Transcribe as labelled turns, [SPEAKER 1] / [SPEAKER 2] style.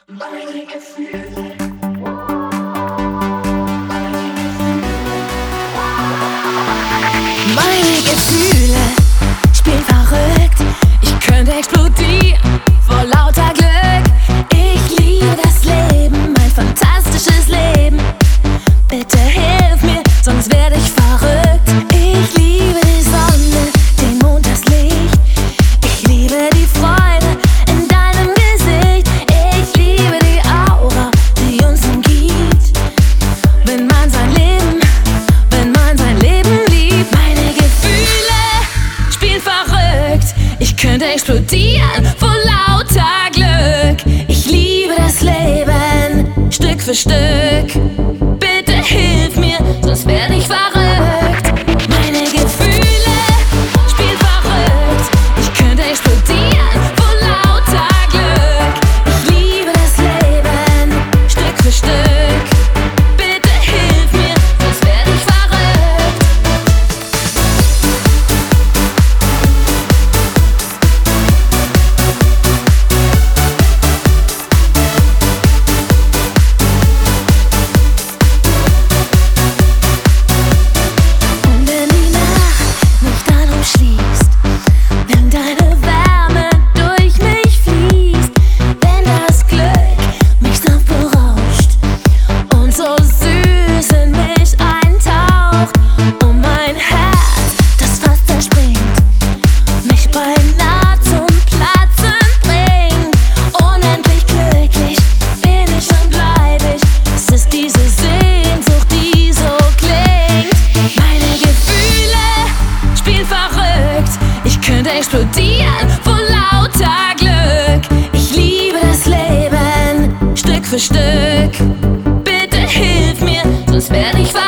[SPEAKER 1] Meine Gefühle.
[SPEAKER 2] Meine Gefühle spielen verrückt. Ich könnte explodieren vor lauter Glück. Ich liebe das Leben, mein fantastisches Leben. Bitte hilf mir, sonst werde ich verrückt. Ich liebe die Sonne, den Mond, das Licht. Ich liebe die Freude in deinem Gesicht. Ich liebe die Aura, die uns umgibt. Wenn man sein Leben liebt. Meine Gefühle spielen verrückt. Ich könnte explodieren vor lauter Glück. Ich liebe das Leben Stück für Stück. Bitte hilf mir, sonst werde ich verrückt. Meine Gefühle spielen verrückt. Ich könnte explodieren vor lauter Glück. Ich liebe das Leben Stück für Stück. Bitte hilf mir, sonst werde ich verrückt. Und wenn die Nacht nicht an uns schließt, wenn deine Wärme durch mich fließt, wenn das Glück mich sanft berauscht und so süß in mich eintaucht und mein Herz, das fast zerspringt, mich beinahe zum Platzen bringt. Unendlich glücklich bin ich und bleib ich. Es ist diese Sehnsucht, die so klingt. Meine Gefühle spielen verrückt. Ich könnte explodieren vor lauter Glück. Ich liebe das Leben Stück für Stück. Bitte hilf mir, sonst werde ich verrückt.